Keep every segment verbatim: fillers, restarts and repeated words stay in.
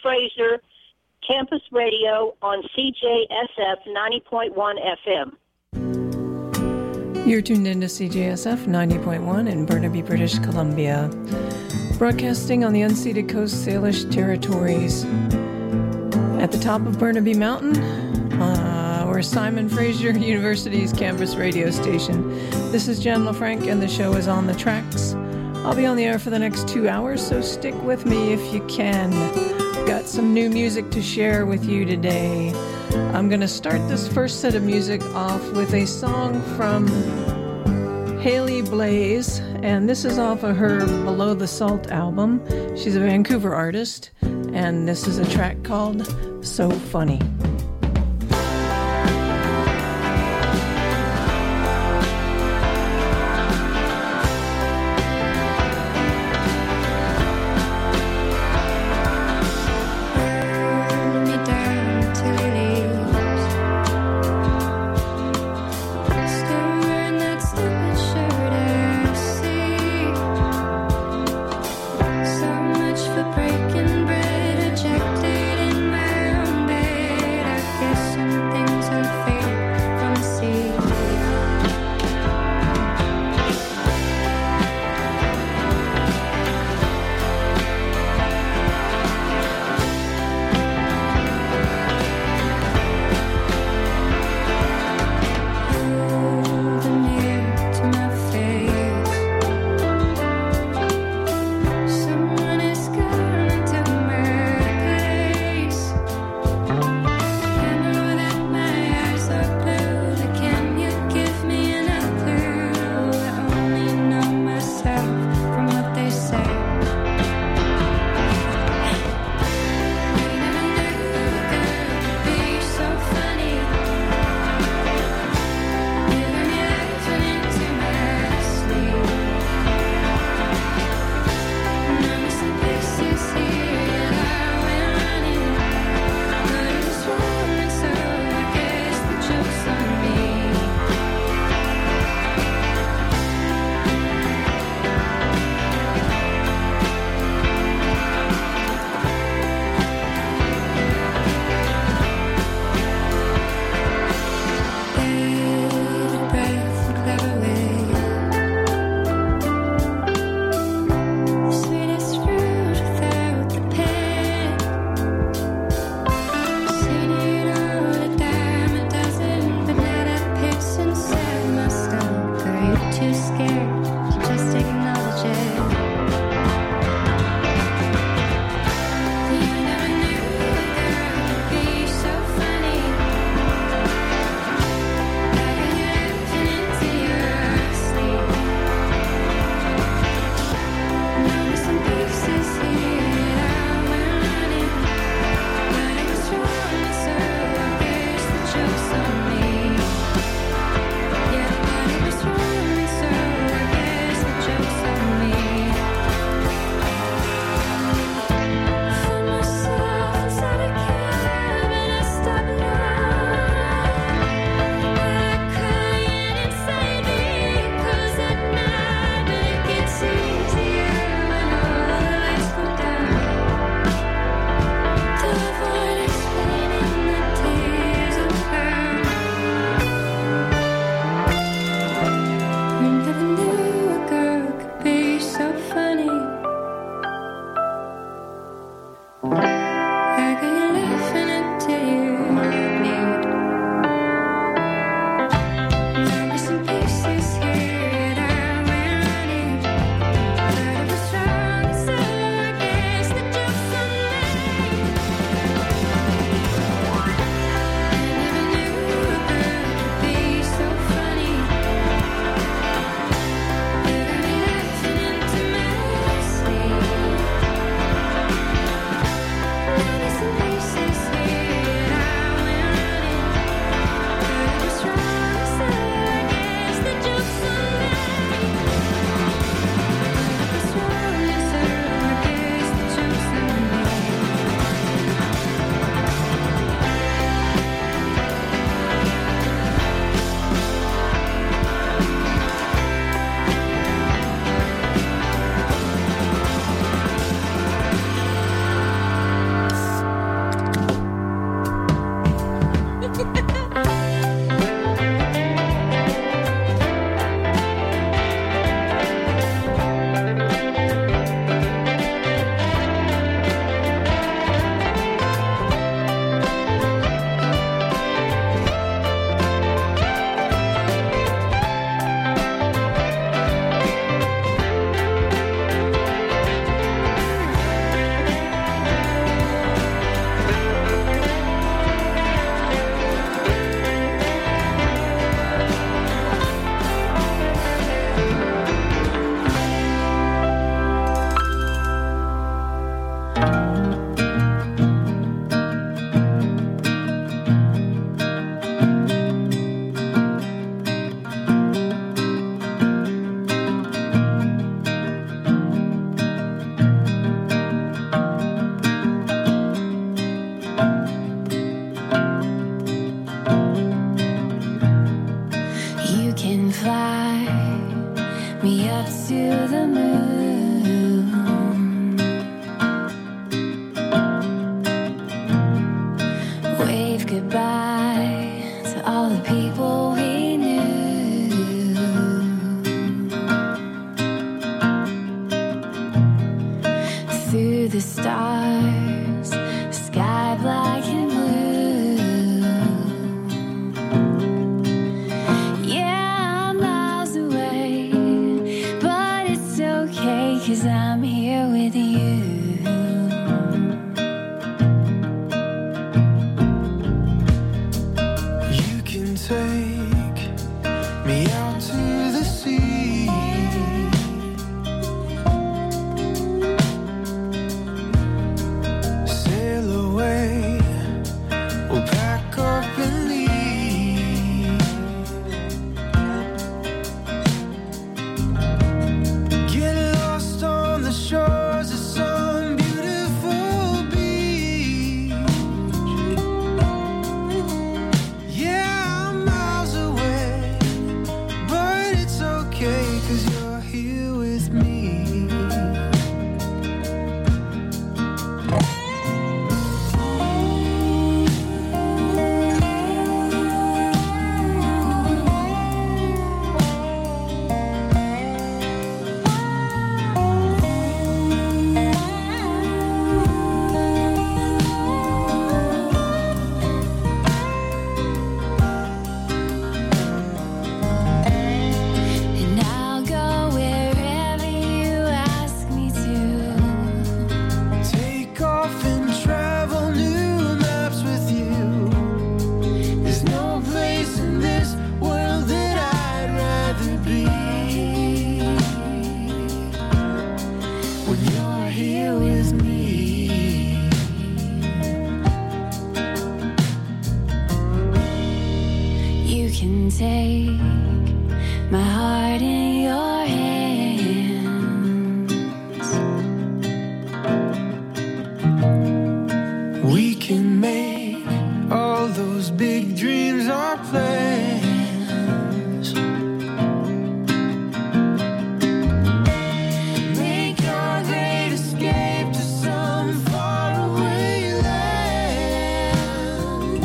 Fraser Campus Radio on C J S F ninety point one F M. You're tuned into C J S F ninety point one in Burnaby, British Columbia, broadcasting on the unceded Coast Salish territories. At the top of Burnaby Mountain, uh, we're Simon Fraser University's campus radio station. This is Jen LaFranc, and the show is On the Tracks. I'll be on the air for the next two hours, so stick with me if you can. Got some new music to share with you today. I'm going to start this first set of music off with a song from Haley Blaze, and this is off of her Below the Salt album. She's a Vancouver artist, and this is a track called So Funny. So much for breaking bread, ejected in my own bed. take my heart in your hands. We can make all those big dreams our plans. Make your great escape to some faraway land.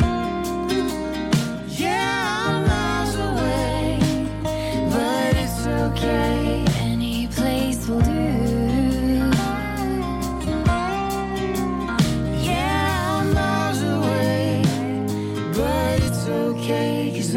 Yeah, I'm miles away, but it's okay. Any place will do. Yeah, I'm miles away, but it's okay, 'cause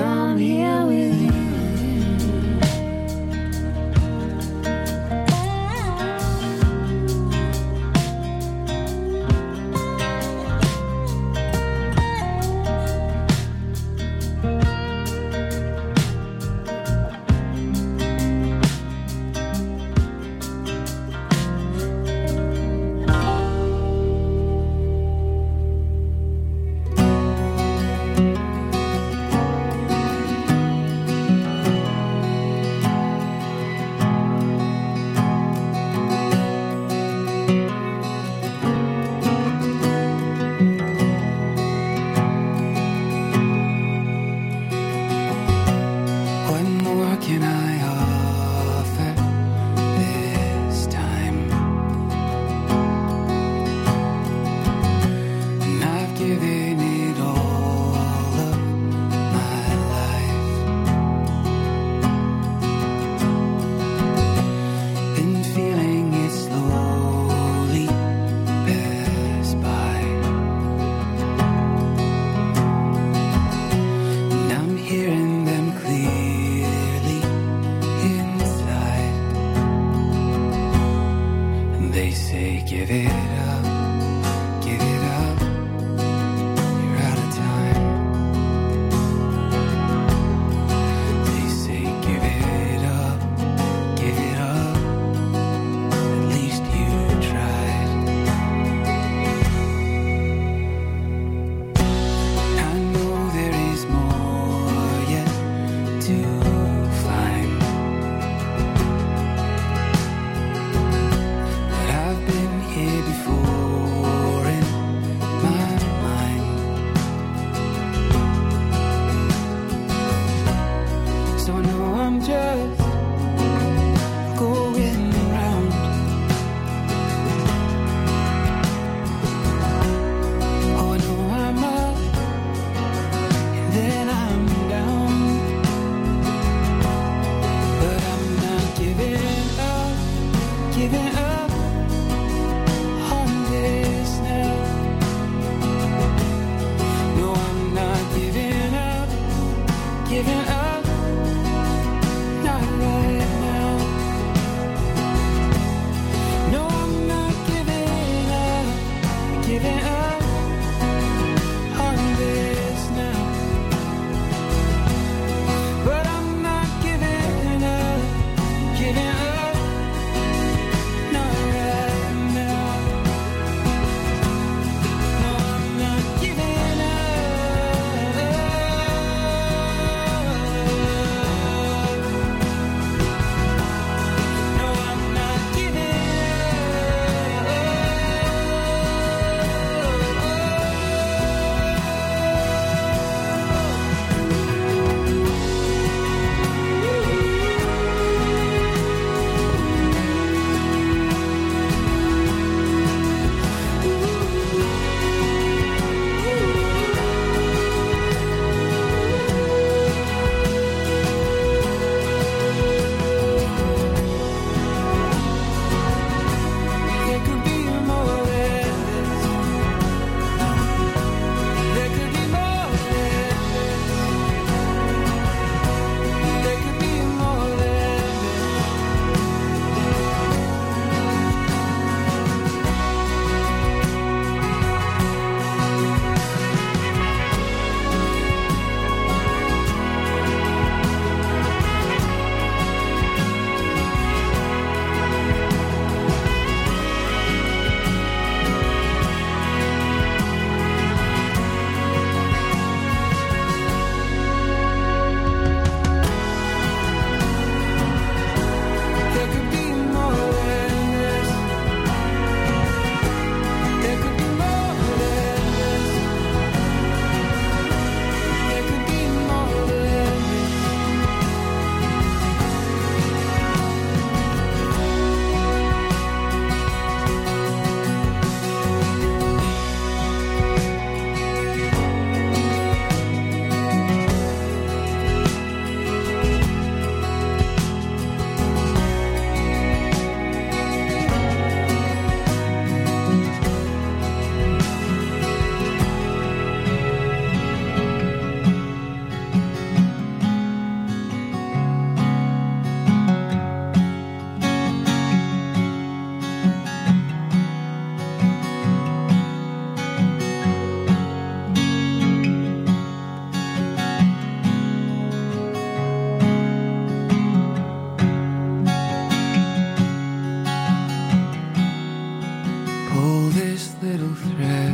spread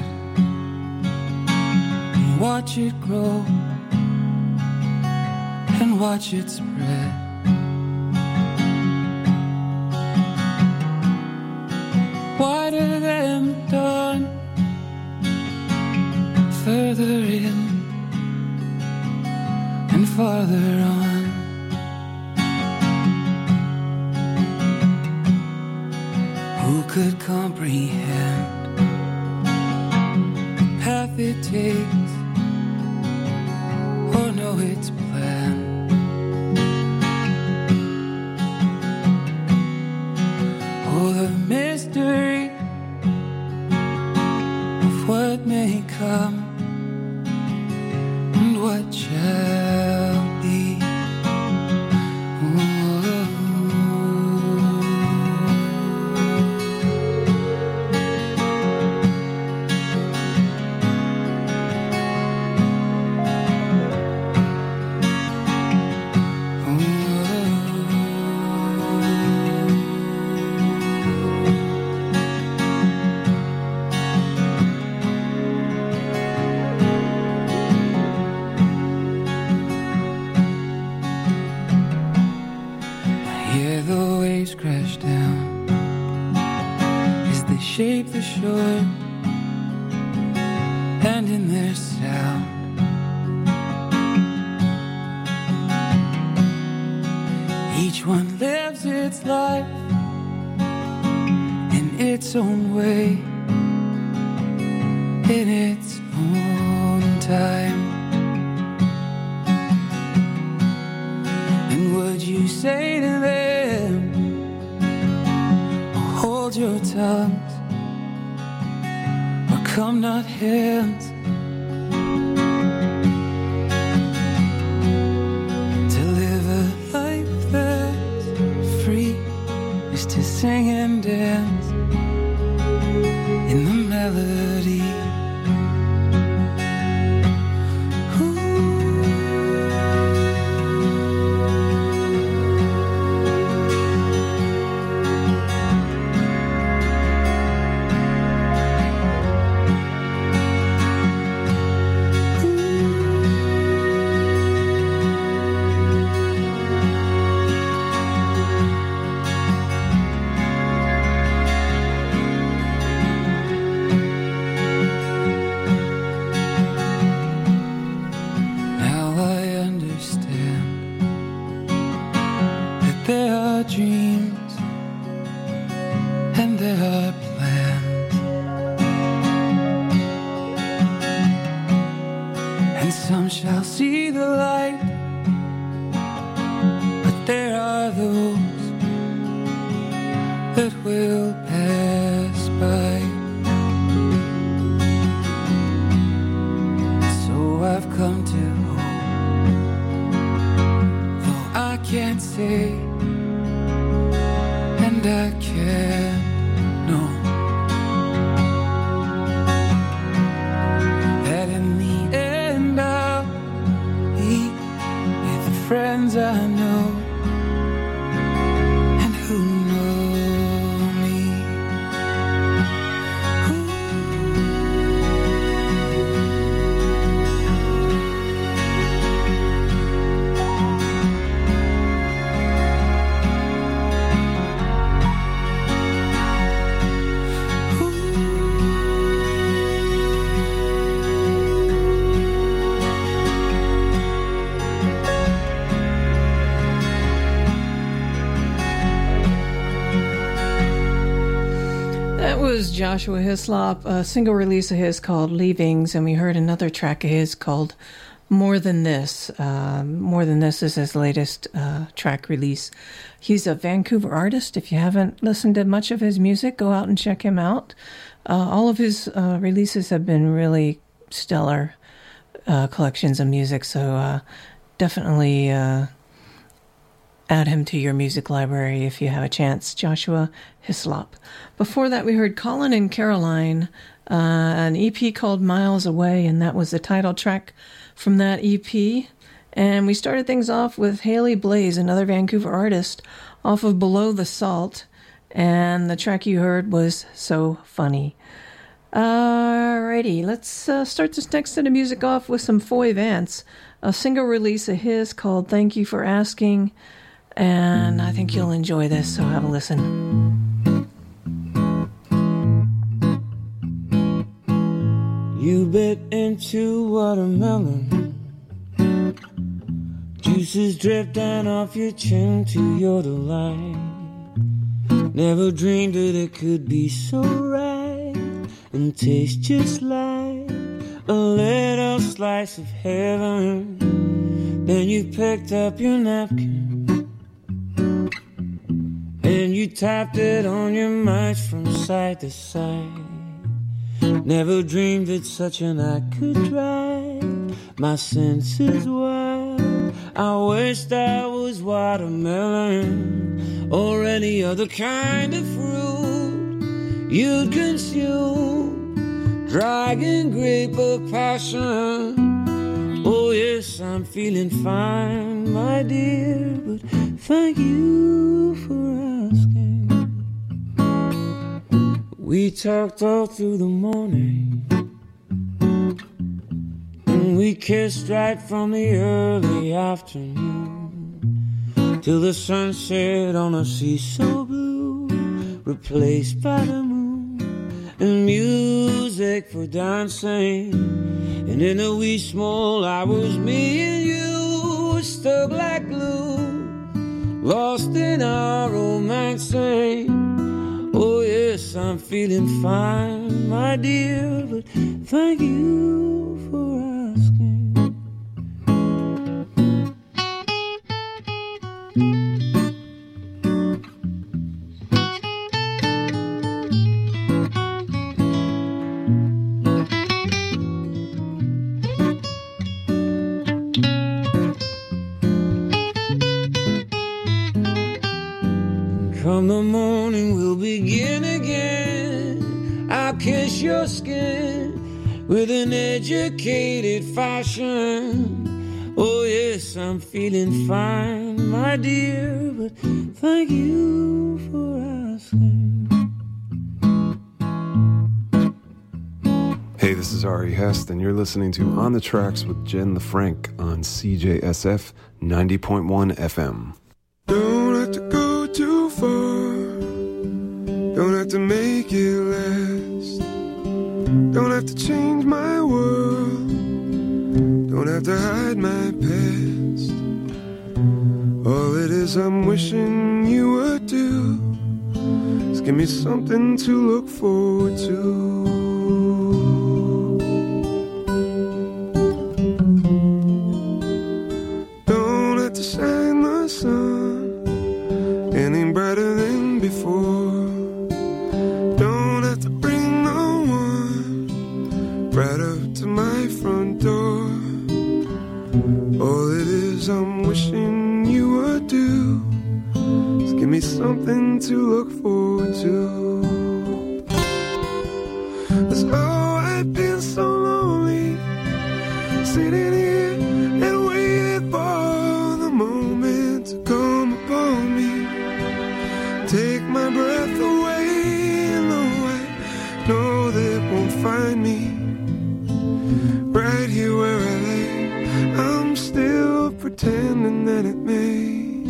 and watch it grow and watch it spread. Wider than the dawn, further in and farther on. Who could comprehend the path it takes or know its plan? Oh, the mystery of what may come and what shall be. Crash down as they shape the shore, and in their sound each one lives its life in its own way, in its own time. And would you say to them, hold your tongues, or come not hands? To live a life that's free is to sing and dance in the melody. Dreams and there are plans, and some shall see the light, but there are those that will pass by. So I've come to hope, though I can't say and I can't know that in the end I'll be with the friends I know and who know me. Was Joshua Hislop, a single release of his called Leavings, and we heard another track of his called More Than This. Uh, More Than This is his latest uh, track release. He's a Vancouver artist. If you haven't listened to much of his music, go out and check him out. Uh, all of his uh, releases have been really stellar uh, collections of music, so uh, definitely uh, add him to your music library if you have a chance. Joshua Hislop. Before that, we heard Colin and Caroline, uh, an E P called Miles Away, and that was the title track from that E P. And we started things off with Haley Blaze, another Vancouver artist, off of Below the Salt, and the track you heard was So Funny. Alrighty, let's uh, start this next set of music off with some Foy Vance, a single release of his called Thank You for Asking, and I think you'll enjoy this, so have a listen. You bit into watermelon, juices drip down off your chin to your delight. Never dreamed that it could be so right and taste just like a little slice of heaven. Then you picked up your napkin and you tapped it on your mouth from side to side. Never dreamed that such an act could drive my senses wild. I wished I was watermelon or any other kind of fruit you'd consume. Dragon grape of passion. Oh yes, I'm feeling fine, my dear, but thank you for asking. We talked all through the morning, and we kissed right from the early afternoon till the sun set on a sea so blue, replaced by the moon and music for dancing. And in the wee small hours, me and you were stuck like glue, lost in our romancing. Oh yes, I'm feeling fine, my dear, but thank you for asking. Come the morning, we'll begin again. I'll kiss your skin with an educated fashion. Oh yes, I'm feeling fine, my dear, but thank you for asking. Hey, this is Ari Hest, and you're listening to On the Tracks with Jen LaFranc on C J S F ninety point one F M. Don't have to go too far, don't have to make it last, don't have to change my world, don't have to hide my past. All it is I'm wishing you would do is give me something to look forward to. Don't have to shine the sun any brighter than before, don't have to bring no one right up to my front door. All it is I'm wishing you would do is give me something to look forward to. 'Cause oh, I've been so lonely, sitting here and waiting for the moment to come upon me, take my breath away. No, I know that won't find me right here where I lay. I'm still pretending that it may.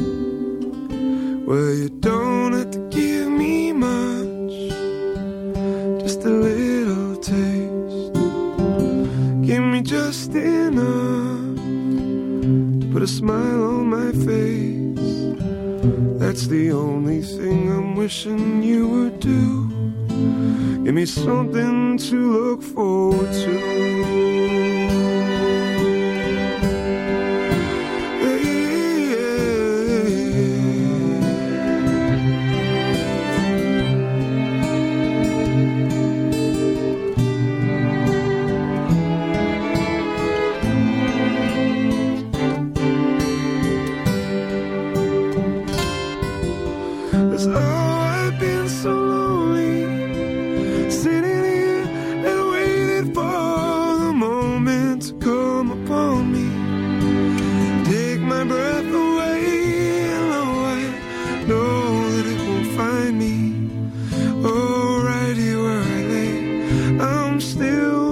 Well, you don't have to give me much, just a little taste. Give me just enough to put a smile on my face. That's the only thing I'm wishing you would do. Give me something to look forward to. For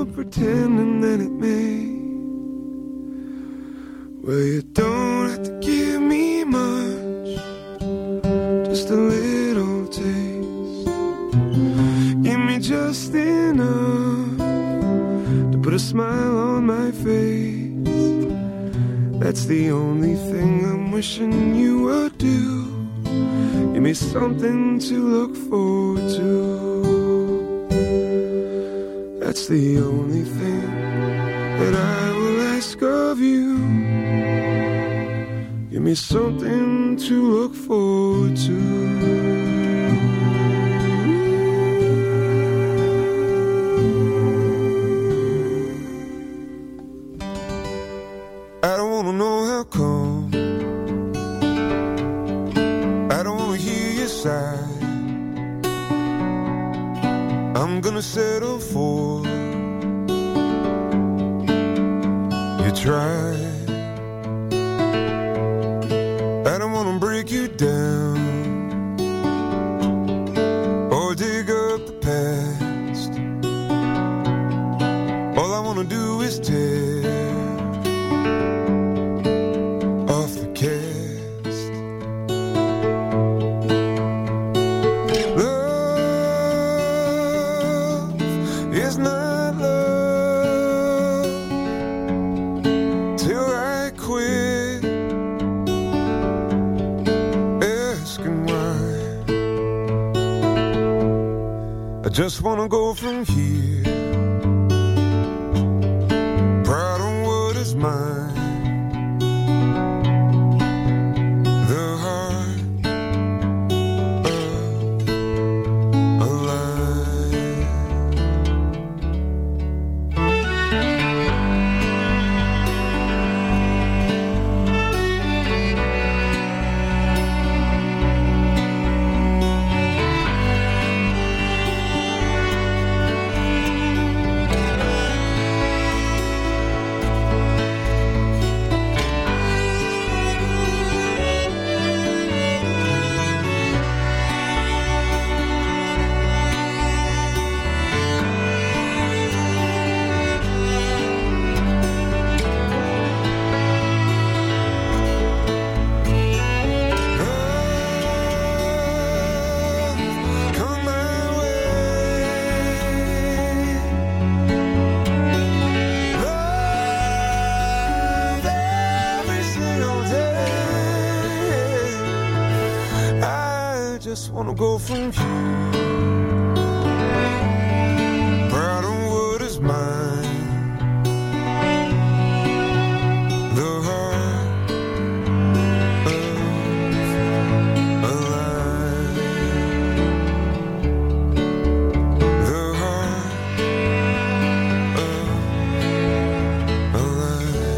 more pretending than it may. Well, you don't have to give me much, just a little taste. Give me just enough to put a smile on my face. That's the only thing I'm wishing you would do. Give me something to look forward to. That's the only thing that I will ask of you. Give me something to look forward to. I don't wanna know how come. I don't wanna hear your sigh. I'm gonna settle for you try. I don't wanna break you down or dig up the past. All I wanna do is tear off the cast. Love is not love till I quit asking why. I just wanna go from here, proud of what is mine. Just wanna go from here, proud of what is mine. The heart of a lion. The heart of a lion.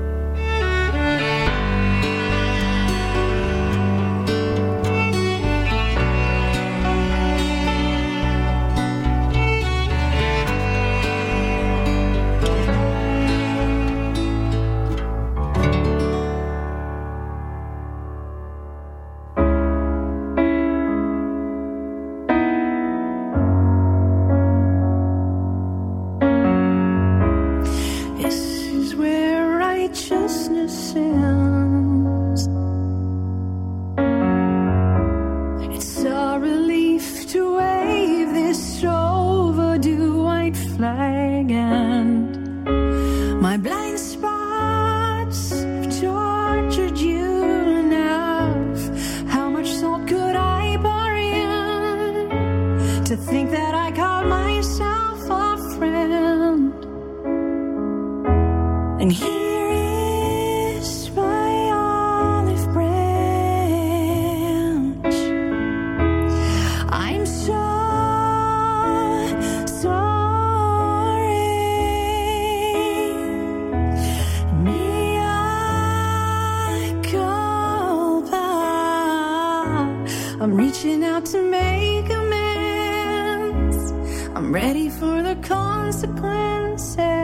I'm reaching out to make amends. I'm ready for the consequences.